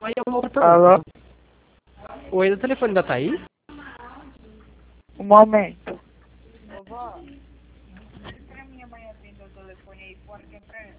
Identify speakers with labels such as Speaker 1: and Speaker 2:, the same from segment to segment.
Speaker 1: Aí é uma outra
Speaker 2: Alô?
Speaker 1: pergunta. Oi, do telefone da Thaís?
Speaker 2: Um momento.
Speaker 3: Vovó, diz pra minha mãe atender o telefone aí fora que é pra ela.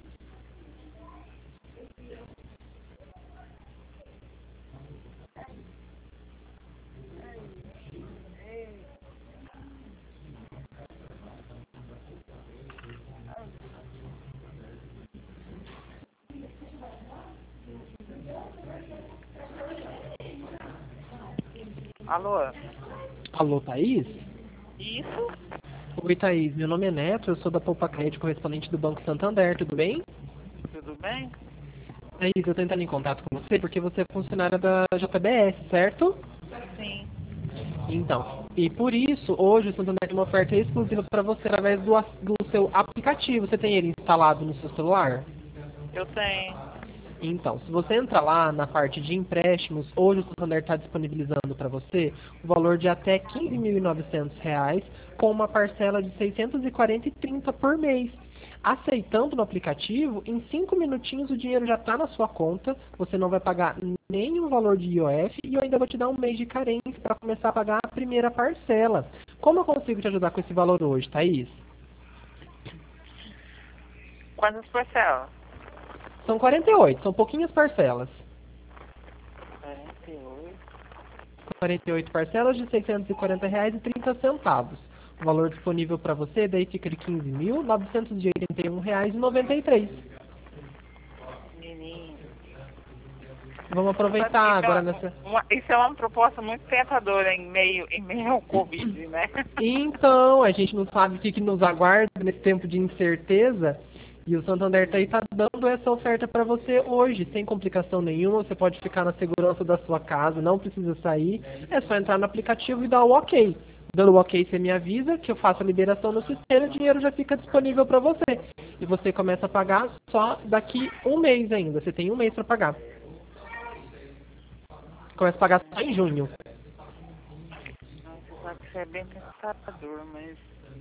Speaker 2: Alô?
Speaker 1: Alô, Thaís?
Speaker 2: Isso?
Speaker 1: Oi, Thaís. Meu nome é Neto, eu sou da Poupa Crédito, correspondente do Banco Santander, tudo bem?
Speaker 2: Tudo bem?
Speaker 1: Thaís, eu tô entrando em contato com você porque você é funcionária da JBS, certo?
Speaker 2: Sim.
Speaker 1: Então, e por isso, hoje o Santander tem uma oferta exclusiva para você através do seu aplicativo. Você tem ele instalado no seu celular?
Speaker 2: Eu tenho.
Speaker 1: Então, se você entrar lá na parte de empréstimos, hoje o Santander está disponibilizando para você o valor de até R$ 15.900 com uma parcela de 640,30 por mês. Aceitando no aplicativo, em 5 minutinhos o dinheiro já está na sua conta, você não vai pagar nenhum valor de IOF e eu ainda vou te dar um mês de carência para começar a pagar a primeira parcela. Como eu consigo te ajudar com esse valor hoje, Thaís?
Speaker 2: Quantas parcelas?
Speaker 1: São 48, são pouquinhas parcelas.
Speaker 2: 48.
Speaker 1: 48 parcelas de R$ 640,30. O valor disponível para você daí fica de R$ 15.981,93.
Speaker 2: Menino.
Speaker 1: Vamos aproveitar agora nessa...
Speaker 2: Isso é uma proposta muito tentadora em meio ao Covid, né?
Speaker 1: Então, a gente não sabe o que nos aguarda nesse tempo de incerteza. E o Santander está dando essa oferta para você hoje, sem complicação nenhuma. Você pode ficar na segurança da sua casa, não precisa sair. É só entrar no aplicativo e dar o ok. Dando o ok, você me avisa que eu faço a liberação no sistema e o dinheiro já fica disponível para você. E você começa a pagar só daqui um mês ainda. Você tem um mês para pagar. Começa a pagar só em junho.
Speaker 2: Você sabe que isso é bem tentador, mas...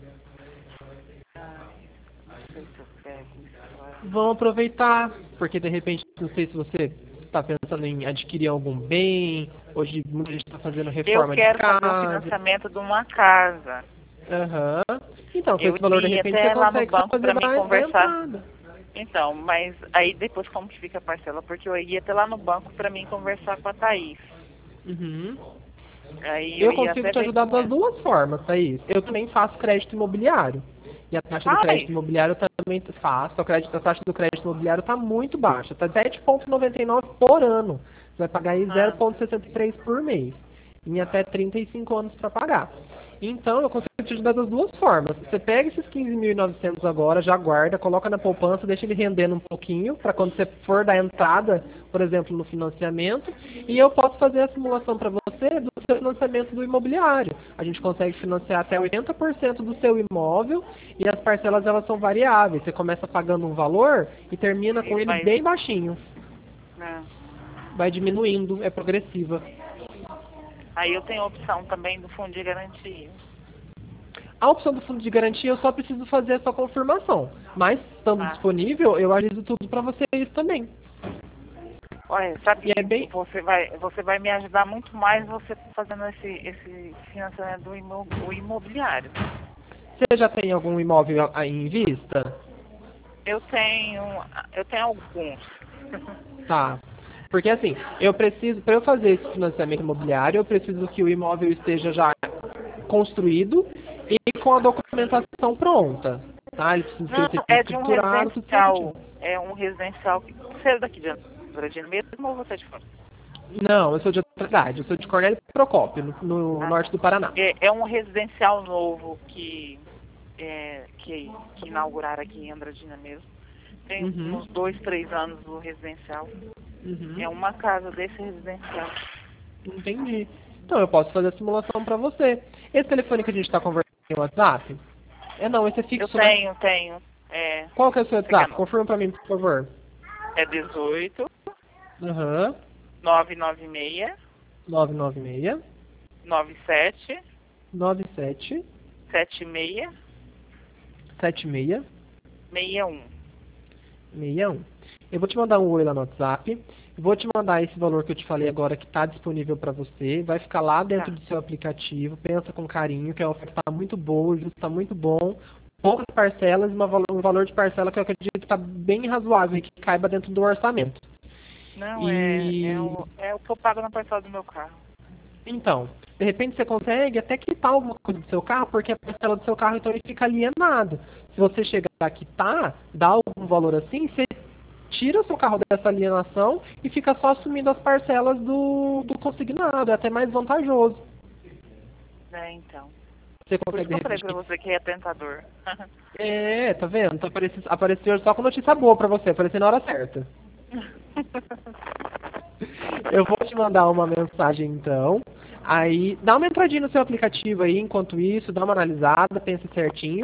Speaker 2: Não sei se eu pego isso agora.
Speaker 1: Vão aproveitar, porque de repente, não sei se você está pensando em adquirir algum bem, hoje muita gente está fazendo
Speaker 2: Eu
Speaker 1: reforma de
Speaker 2: quero fazer o
Speaker 1: casa.
Speaker 2: financiamento de uma casa.
Speaker 1: Aham. Então, com
Speaker 2: Eu
Speaker 1: esse valor, de
Speaker 2: ia
Speaker 1: repente,
Speaker 2: até
Speaker 1: você
Speaker 2: lá no
Speaker 1: consegue
Speaker 2: banco
Speaker 1: fazer
Speaker 2: para me
Speaker 1: da
Speaker 2: conversar.
Speaker 1: entrada.
Speaker 2: Então, mas aí depois como que fica a parcela? Porque eu ia até lá no banco para mim conversar com a Thaís.
Speaker 1: Uhum.
Speaker 2: Aí eu
Speaker 1: Eu
Speaker 2: ia
Speaker 1: consigo
Speaker 2: até
Speaker 1: te
Speaker 2: ver
Speaker 1: ajudar
Speaker 2: com
Speaker 1: das
Speaker 2: ela.
Speaker 1: duas formas, Thaís. Eu também faço crédito imobiliário. E a taxa do
Speaker 2: Faz?
Speaker 1: crédito imobiliário eu também faço. A taxa do crédito imobiliário está muito baixa. Está 7,99 por ano. Você vai pagar aí
Speaker 2: Ah,
Speaker 1: 0,63 por mês. Em até 35 anos para pagar. Então, eu consigo te ajudar das duas formas. Você pega esses 15.900 agora, já guarda, coloca na poupança, deixa ele rendendo um pouquinho, para quando você for dar entrada, por exemplo, no financiamento, e eu posso fazer a simulação para você do seu financiamento do imobiliário. A gente consegue financiar até 80% do seu imóvel e as parcelas elas são variáveis. Você começa pagando um valor e termina com ele
Speaker 2: mas
Speaker 1: bem baixinho.
Speaker 2: né?
Speaker 1: Vai diminuindo, é progressiva.
Speaker 2: Aí eu tenho a opção também do fundo de garantia.
Speaker 1: A opção do fundo de garantia eu só preciso fazer essa confirmação. Mas, estando
Speaker 2: Ah,
Speaker 1: disponível, eu aviso tudo para vocês também.
Speaker 2: olha, sabe
Speaker 1: E é
Speaker 2: que
Speaker 1: bem...
Speaker 2: você vai me ajudar muito mais você fazendo esse financiamento do imobiliário.
Speaker 1: Você já tem algum imóvel aí em vista?
Speaker 2: Eu tenho alguns.
Speaker 1: Tá. Porque assim, eu preciso, para eu fazer esse financiamento imobiliário, eu preciso que o imóvel esteja já construído e com a documentação pronta. Tá? Ele precisa
Speaker 2: Não,
Speaker 1: ser
Speaker 2: é de um
Speaker 1: escriturado, tudo certinho.
Speaker 2: residencial. É um residencial que você é daqui de Andradina mesmo ou você é de fora?
Speaker 1: Não, eu sou de outra cidade, eu sou de Cornélio Procópio, no
Speaker 2: Ah,
Speaker 1: norte do Paraná.
Speaker 2: é um residencial novo que inauguraram aqui em Andradina mesmo. Tem
Speaker 1: Uhum,
Speaker 2: uns 2, 3 anos o residencial. É
Speaker 1: uhum,
Speaker 2: uma casa desse residencial.
Speaker 1: entendi. Então eu posso fazer a simulação para você. Esse telefone que a gente está conversando no WhatsApp? Não, esse é
Speaker 2: Eu
Speaker 1: fixo, né?
Speaker 2: tenho.
Speaker 1: Qual que é o seu
Speaker 2: Você quer
Speaker 1: WhatsApp? Confirma para mim, por favor.
Speaker 2: É 18
Speaker 1: Aham,
Speaker 2: 996
Speaker 1: 996
Speaker 2: 97
Speaker 1: 97
Speaker 2: 76
Speaker 1: 76
Speaker 2: 61.
Speaker 1: 61. Eu vou te mandar um oi lá no WhatsApp. Vou te mandar esse valor que eu te falei agora que está disponível para você. Vai ficar lá dentro
Speaker 2: Tá.
Speaker 1: do seu aplicativo. Pensa com carinho, que a oferta está muito boa, o juros está muito bom. Poucas parcelas e um valor de parcela que eu acredito que está bem razoável e que caiba dentro do orçamento.
Speaker 2: Não,
Speaker 1: E-
Speaker 2: é o que eu pago na parcela do meu carro.
Speaker 1: Então, de repente você consegue até quitar alguma coisa do seu carro, porque a parcela do seu carro então ele fica alienado. Se você chegar a quitar, dá algum valor assim, você tira o seu carro dessa alienação e fica só assumindo as parcelas do consignado. É até mais vantajoso.
Speaker 2: Né, então.
Speaker 1: Você
Speaker 2: Por
Speaker 1: consegue
Speaker 2: isso
Speaker 1: de
Speaker 2: que eu falei
Speaker 1: repente.
Speaker 2: pra você que é tentador.
Speaker 1: É, tá vendo? Então apareceu só com notícia boa pra você, apareceu na hora certa. Eu vou te mandar uma mensagem então. Aí, dá uma entradinha no seu aplicativo aí, enquanto isso, dá uma analisada, pensa certinho.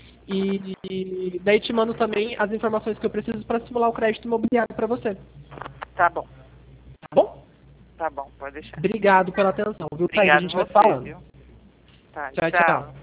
Speaker 1: E daí te mando também as informações que eu preciso para simular o crédito imobiliário para você.
Speaker 2: Tá bom,
Speaker 1: Tá bom?
Speaker 2: tá bom, pode deixar.
Speaker 1: Obrigado pela atenção, viu, Thaís? A
Speaker 2: Obrigado
Speaker 1: gente vai
Speaker 2: você,
Speaker 1: falando.
Speaker 2: viu? Tá,
Speaker 1: Tchau, tchau.